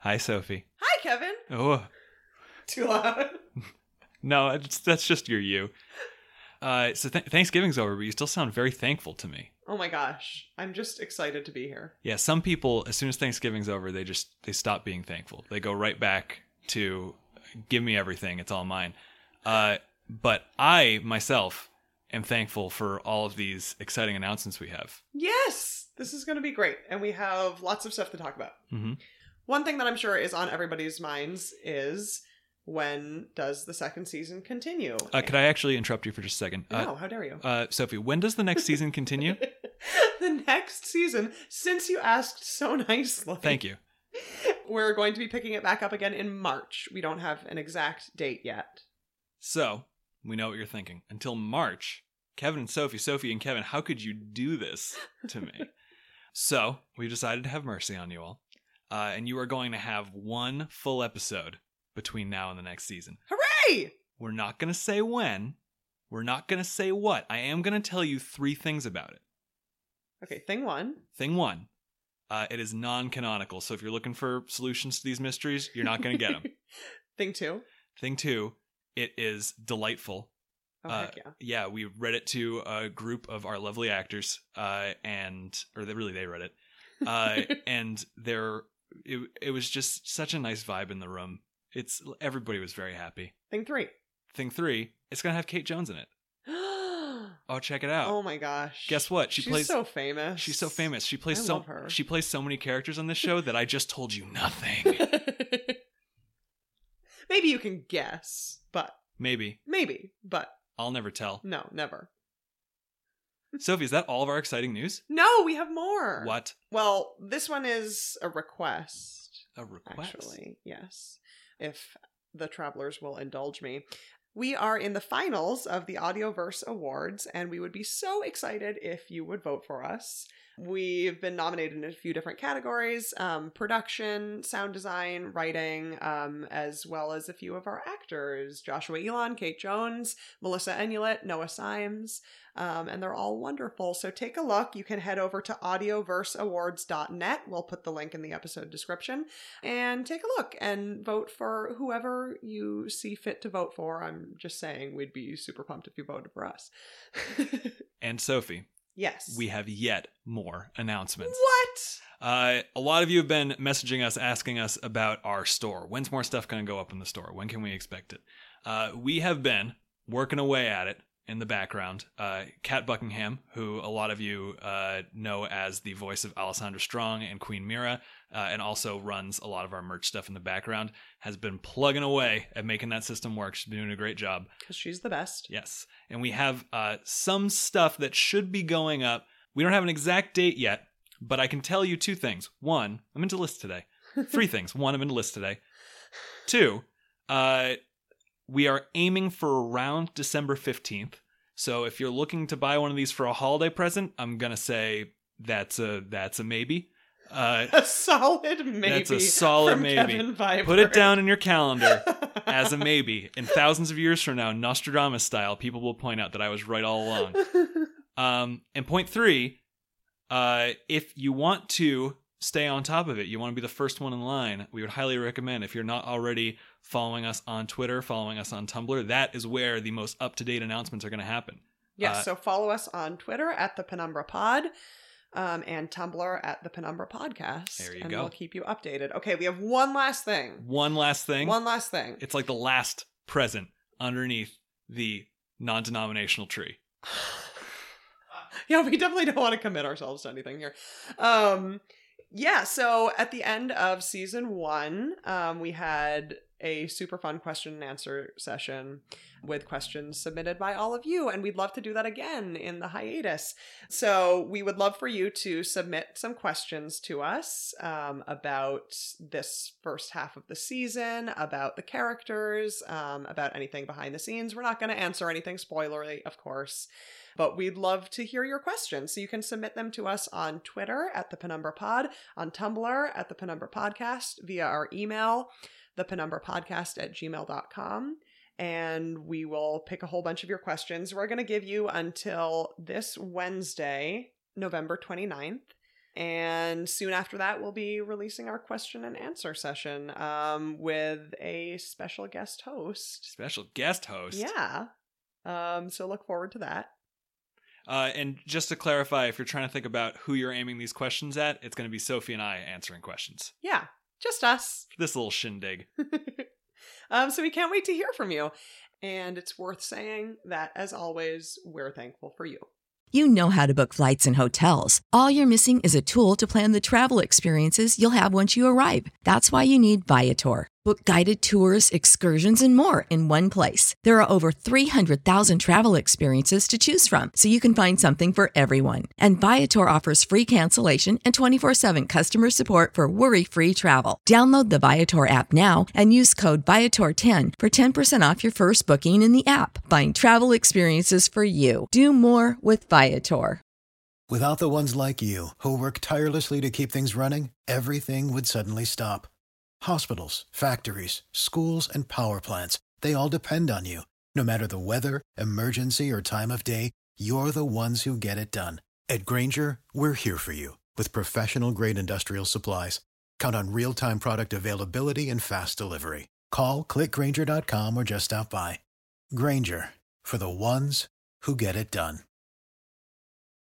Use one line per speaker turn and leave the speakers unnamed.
Hi, Sophie.
Hi, Kevin.
Oh,
Too loud.
no, that's just your you. So Thanksgiving's over, but you still sound very thankful to me.
Oh my gosh. I'm just excited to be here.
Yeah, some people, as soon as Thanksgiving's over, they stop being thankful. They go right back to, give me everything, it's all mine. But I, myself, am thankful for all of these exciting announcements we have.
Yes! This is going to be great. And we have lots of stuff to talk about.
Mm-hmm.
One thing that I'm sure is on everybody's minds is, when does the second season continue?
Could I actually interrupt you for just a second?
No, how dare you?
Sophie, when does the next season continue?
The next season, since you asked so nicely.
Thank you.
We're going to be picking it back up again in March. We don't have an exact date yet.
So, we know what you're thinking. Until March, Kevin and Sophie and Kevin, how could you do this to me? So, we decided to have mercy on you all. And you are going to have one full episode between now and the next season.
Hooray!
We're not going to say when. We're not going to say what. I am going to tell you 3 things about it.
Okay, thing one.
Thing one, it is non-canonical. So if you're looking for solutions to these mysteries, you're not going to get them.
Thing two.
Thing two, it is delightful.
Oh, heck yeah.
Yeah, we read it to a group of our lovely actors, they read it. And it was just such a nice vibe in the room. Everybody was very happy.
Thing three.
Thing three, it's going to have Kate Jones in it. Oh, check it out.
Oh my gosh.
Guess what? She's
so famous.
She's so famous. She plays
love her.
She plays so many characters on this show that I just told you nothing.
Maybe you can guess, but
Maybe,
but
I'll never tell.
no, never.
Sophie, is that all of our exciting news?
No, we have more.
What?
Well, this one is a request.
A request?
Actually, yes. If the travelers will indulge me. We are in the finals of the Audioverse Awards, and we would be so excited if you would vote for us. We've been nominated in a few different categories, production, sound design, writing, as well as a few of our actors, Joshua Elon, Kate Jones, Melissa Enulet, Noah Symes, and they're all wonderful. So take a look. You can head over to audioverseawards.net. We'll put the link in the episode description, and take a look and vote for whoever you see fit to vote for. I'm just saying, we'd be super pumped if you voted for us.
And Sophie.
Yes.
We have yet more announcements.
What?
A lot of you have been messaging us, asking us about our store. When's more stuff going to go up in the store? When can we expect it? We have been working away at it in the background. Kat Buckingham, who a lot of you know as the voice of Alessandra Strong and Queen Mira, and also runs a lot of our merch stuff in the background, has been plugging away at making that system work. She's been doing a great job.
Because she's the best.
Yes. And we have some stuff that should be going up. We don't have an exact date yet, but I can tell you 2 things. 1, I'm into lists today. 3 things. 1, I'm into lists today. 2, we are aiming for around December 15th. So if you're looking to buy one of these for a holiday present, I'm going to say that's a maybe.
A solid maybe.
That's a solid
from
maybe.
Kevin Viber.
Put it down in your calendar as a maybe. And thousands of years from now, Nostradamus style, people will point out that I was right all along. And point 3, if you want to stay on top of it, you want to be the first one in line, we would highly recommend, if you're not already following us on Twitter, following us on Tumblr, that is where the most up-to-date announcements are going to happen.
Yes, so follow us on Twitter at the Penumbra Pod, and Tumblr at the Penumbra Podcast.
There you
and
go.
We'll keep you updated. Okay, we have one last thing.
One last thing.
It's
It's like the last present underneath the non-denominational tree.
Yeah, we definitely don't want to commit ourselves to anything here. Yeah, so at the end of season 1, we had a super fun question and answer session with questions submitted by all of you, and we'd love to do that again in the hiatus. So we would love for you to submit some questions to us about this first half of the season, about the characters, about anything behind the scenes. We're not going to answer anything spoilery, of course, but we'd love to hear your questions. So you can submit them to us on Twitter at the Penumbra Pod, on Tumblr at the Penumbra Podcast, via our email, thepenumbrapodcast@gmail.com. And we will pick a whole bunch of your questions. We're going to give you until this Wednesday, November 29th. And soon after that, we'll be releasing our question and answer session with a special guest host.
Special guest host?
Yeah. So look forward to that.
And just to clarify, if you're trying to think about who you're aiming these questions at, it's going to be Sophie and I answering questions.
Yeah, just us.
This little shindig.
So we can't wait to hear from you. And it's worth saying that, as always, we're thankful for you.
You know how to book flights and hotels. All you're missing is a tool to plan the travel experiences you'll have once you arrive. That's why you need Viator. Book guided tours, excursions, and more in one place. There are over 300,000 travel experiences to choose from, so you can find something for everyone. And Viator offers free cancellation and 24/7 customer support for worry-free travel. Download the Viator app now and use code Viator10 for 10% off your first booking in the app. Find travel experiences for you. Do more with Viator.
Without the ones like you, who work tirelessly to keep things running, everything would suddenly stop. Hospitals, factories, schools, and power plants, they all depend on you. No matter the weather, emergency, or time of day, you're the ones who get it done. At Grainger, we're here for you with professional-grade industrial supplies. Count on real-time product availability and fast delivery. Call, click Grainger.com, or just stop by. Grainger, for the ones who get it done.